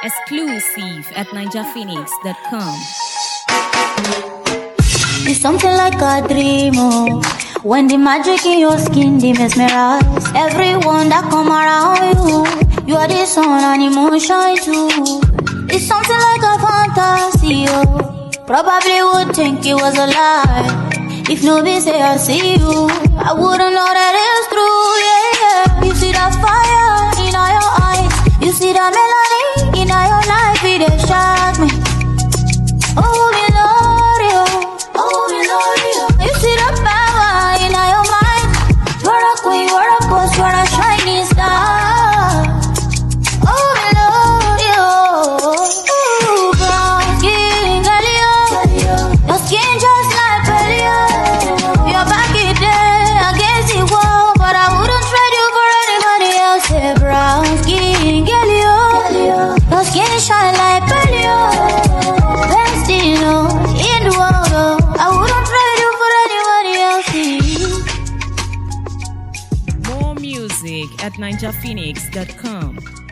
Exclusive at ninjaphoenix.com. It's something like a dream, oh. When the magic in your skin, they mesmerize everyone that come around you. You are the sun and the moon shine too. It's something like a fantasy, oh. Probably would think it was a lie. If nobody say I see you, I wouldn't know that it's true, yeah. You see that fire in your eyes, you see that melody in your life, it dey shock me. Oh, me love you, oh, me love you. You see the power in your mind. You're a queen, you're a boss, you're a shining star. Oh, me love you. Ooh, brown skin, girl, your skin just like Pelio. You're back in there against the wall, but I wouldn't trade you for anybody else. Yeah, brown skin, girl, your skin shine like Pelio. Best in the world, oh. I wouldn't trade you for anybody else. More music at ninjaphoenix.com.